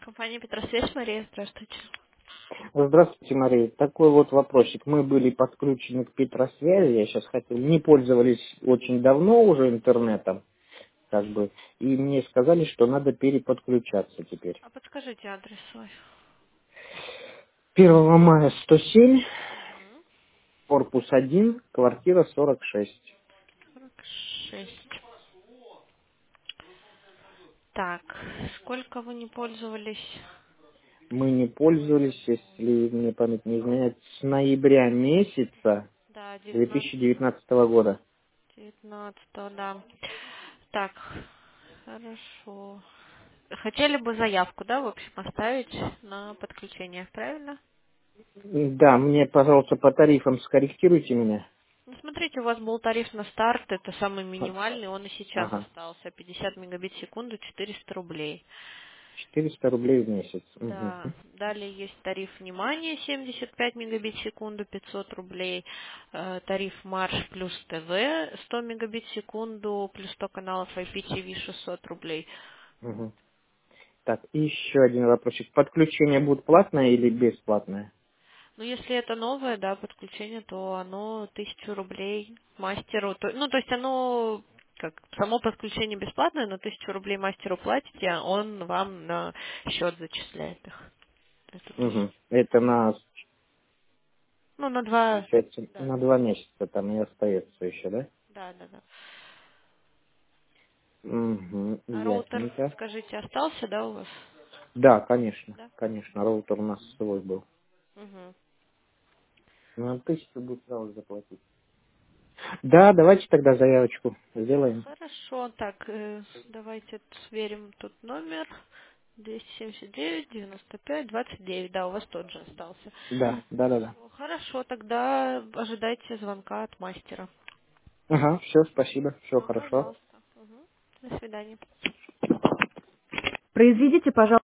Компания Петросвязь, Мария, здравствуйте. Здравствуйте, Мария. Такой вот вопросик. Мы были подключены к Петросвязи, я сейчас хотел, не пользовались очень давно уже интернетом, как бы, и мне сказали, что надо переподключаться теперь. А подскажите адрес свой. 1 мая 107, Угу. корпус 1, квартира 46. 46. Так, сколько вы не пользовались? Мы не пользовались, если мне память не изменяет, с ноября месяца Да, 2019 года. 19, да. Так, хорошо. Хотели бы заявку, да, в общем, оставить на подключение, правильно? Да, мне, пожалуйста, по тарифам скорректируйте меня. Ну, смотрите, у вас был тариф на старт, это самый минимальный, он и сейчас Ага. остался. 50 мегабит в секунду, 400 рублей. 400 рублей в месяц. Мгм. Да, далее есть тариф внимания 75 мегабит в секунду, 500 рублей. Тариф Марш плюс ТВ 100 мегабит в секунду, плюс 100 каналов IPTV 600 рублей. Мгм. Так, и еще один вопросик. Подключение будет платное или бесплатное? Ну, если это новое, да, подключение, то оно 1000 рублей мастеру. То есть оно, как, само подключение бесплатное, но 1000 рублей мастеру платите, а он вам на счет зачисляет их. Эту Угу. 1000. Это на, Ну, на два. получается, Да, на 2 месяца там и остается еще, да? да, да, да. Угу, А роутер, ясненько. скажите, остался, да, у вас? Да, конечно, Да. конечно, роутер у нас свой был. Угу. Ну, 1000 будет сразу заплатить. Да, давайте тогда заявочку сделаем. Хорошо, так, давайте сверим тут номер. 279 95 29, да, у вас тот же остался. Да, да, да, да. Всё, хорошо, тогда ожидайте звонка от мастера. Ага, все, спасибо, все Все, хорошо. пожалуйста. Мгм. До свидания. Произведите, пожалуйста.